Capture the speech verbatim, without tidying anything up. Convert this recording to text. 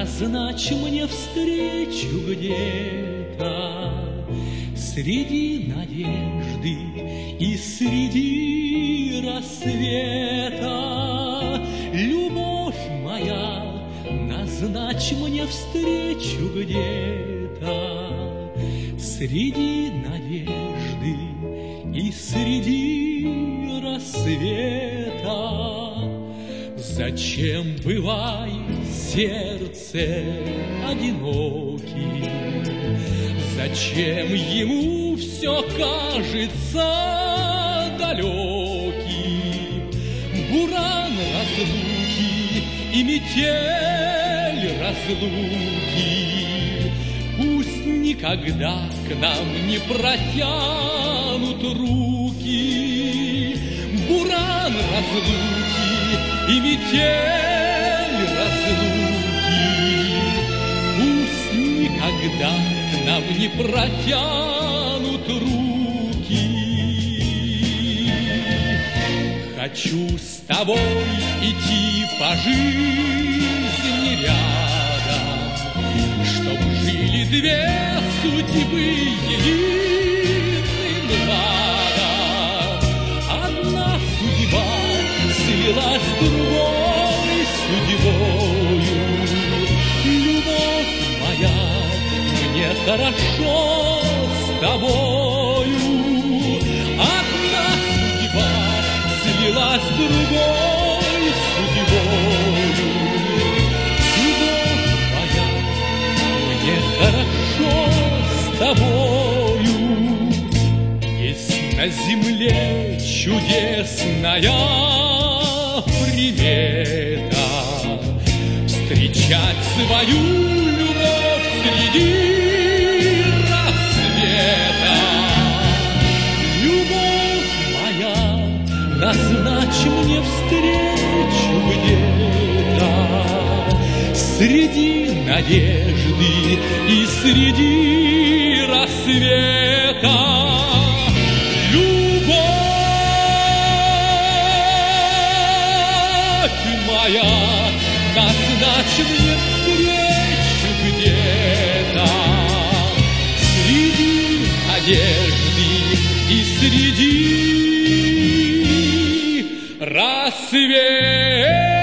назначь мне встречу где-то среди надежды и среди рассвета. Любовь моя, назначь мне встречу где-то среди надежды и среди рассвета. Зачем бывает сердце одиноким? Зачем ему все кажется далеким? Буран разлуки и метель разлуки пусть никогда к нам не протянут руки. Буран разлуки и метель разлуки пусть никогда к нам не протянут руки. Хочу с тобой идти по жизни рядом, чтоб жили две судьбы единым ладом. Одна судьба слилась с другой судьбою. Любовь моя, мне хорошо с тобою. Одна судьба слилась с другой судьбою. Любовь моя, мне хорошо с тобою. Есть на земле чудесная примета встречать свою любовь среди рассвета. Любовь моя, назначь мне встречу где-то среди надежды и среди рассвета. Моя, назначь мне встречу где-то среди надежды и среди рассвета.